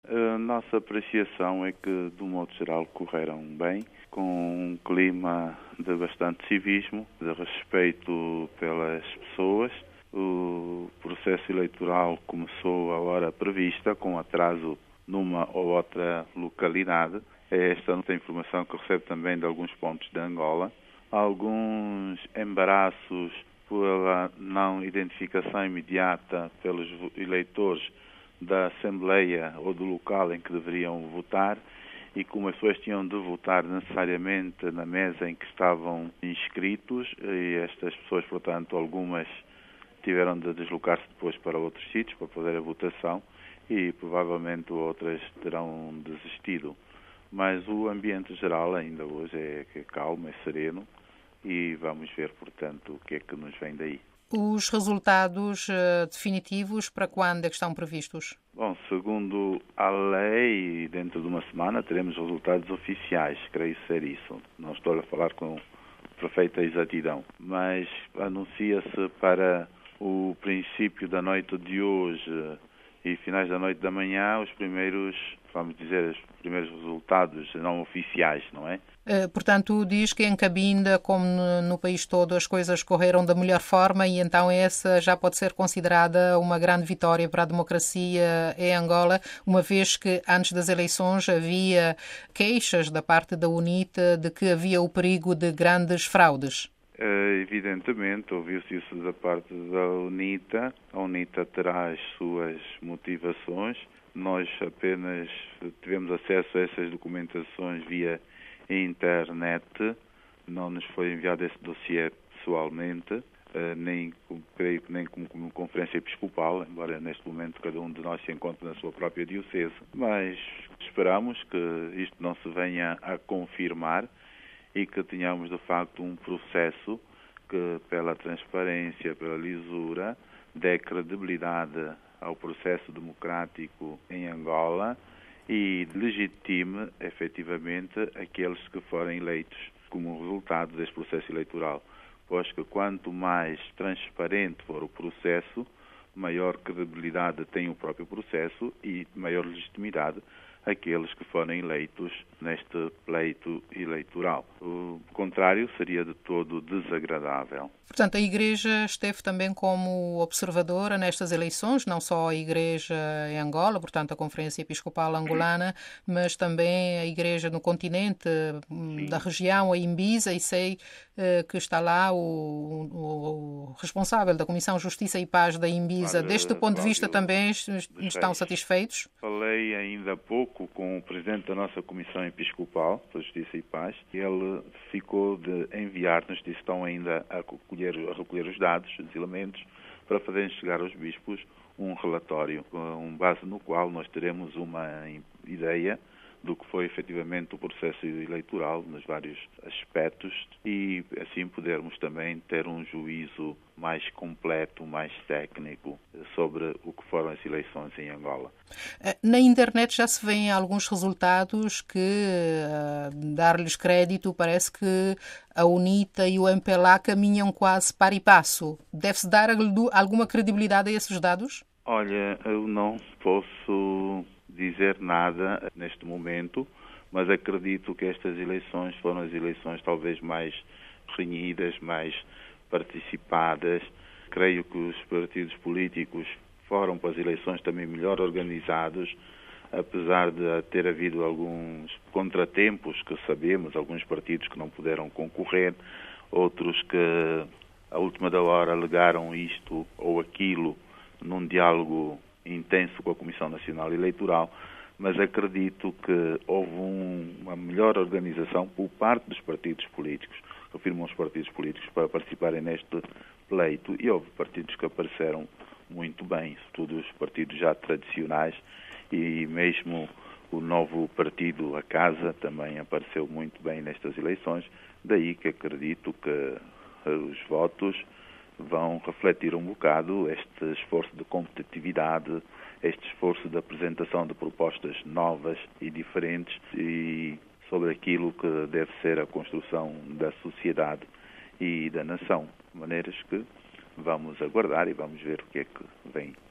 A nossa apreciação é que, de um modo geral, correram bem, com um clima de bastante civismo, de respeito pelas pessoas. O processo eleitoral começou à hora prevista, com atraso numa ou outra localidade. É esta a informação que recebe também de alguns pontos de Angola. Alguns embaraços pela não identificação imediata pelos eleitores da Assembleia ou do local em que deveriam votar, e como as pessoas tinham de votar necessariamente na mesa em que estavam inscritos, e estas pessoas, portanto, algumas tiveram de deslocar-se depois para outros sítios para fazer a votação e provavelmente outras terão desistido. Mas o ambiente geral ainda hoje é calmo, é sereno, e vamos ver, portanto, o que é que nos vem daí. Os resultados definitivos para quando é que estão previstos? Bom, segundo a lei, dentro de uma semana teremos resultados oficiais, creio ser isso. Não estou a falar com perfeita exatidão, mas anuncia-se para o princípio da noite de hoje e finais da noite da manhã os primeiros, vamos dizer, os primeiros resultados não oficiais, não é? Portanto, diz que em Cabinda, como no país todo, as coisas correram da melhor forma e então essa já pode ser considerada uma grande vitória para a democracia em Angola, uma vez que antes das eleições havia queixas da parte da UNITA de que havia o perigo de grandes fraudes. Evidentemente, ouviu-se isso da parte da UNITA. A UNITA terá as suas motivações. Nós apenas tivemos acesso a essas documentações via internet. Não nos foi enviado esse dossiê pessoalmente, creio que nem como conferência episcopal, embora neste momento cada um de nós se encontre na sua própria diocese. Mas esperamos que isto não se venha a confirmar e que tenhamos, de facto, um processo que, pela transparência, pela lisura, dê credibilidade ao processo democrático em Angola e legitime, efetivamente, aqueles que forem eleitos como resultado deste processo eleitoral. Pois que quanto mais transparente for o processo, maior credibilidade tem o próprio processo e maior legitimidade aqueles que forem eleitos neste pleito eleitoral. O contrário seria de todo desagradável. Portanto, a Igreja esteve também como observadora nestas eleições, não só a Igreja em Angola, portanto a Conferência Episcopal Angolana, mas também a Igreja no continente, da região, a Imbisa, e sei que está lá o responsável da Comissão Justiça e Paz da Imbisa. Deste ponto de vista também estão satisfeitos? Falei ainda há pouco com o presidente da nossa Comissão Episcopal da Justiça e Paz. Ele ficou de enviar-nos, disse que estão ainda a recolher os dados, os elementos, para fazerem chegar aos bispos um relatório, com base no qual nós teremos uma ideia do que foi efetivamente o processo eleitoral nos vários aspectos e assim podermos também ter um juízo mais completo, mais técnico sobre o que foram as eleições em Angola. Na internet já se vêem alguns resultados que, dar-lhes crédito, parece que a UNITA e o MPLA caminham quase par e passo. Deve-se dar alguma credibilidade a esses dados? Olha, eu não posso dizer nada neste momento, mas acredito que estas eleições foram as eleições talvez mais renhidas, mais participadas. Creio que os partidos políticos foram para as eleições também melhor organizados, apesar de ter havido alguns contratempos que sabemos, alguns partidos que não puderam concorrer, outros que à última da hora alegaram isto ou aquilo num diálogo intenso com a Comissão Nacional Eleitoral, mas acredito que houve uma melhor organização por parte dos partidos políticos, afirmam os partidos políticos, para participarem neste pleito, e houve partidos que apareceram muito bem, sobretudo os partidos já tradicionais, e mesmo o novo partido, a Casa, também apareceu muito bem nestas eleições, daí que acredito que os votos vão refletir um bocado este esforço de competitividade, este esforço de apresentação de propostas novas e diferentes e sobre aquilo que deve ser a construção da sociedade e da nação. De maneiras que vamos aguardar e vamos ver o que é que vem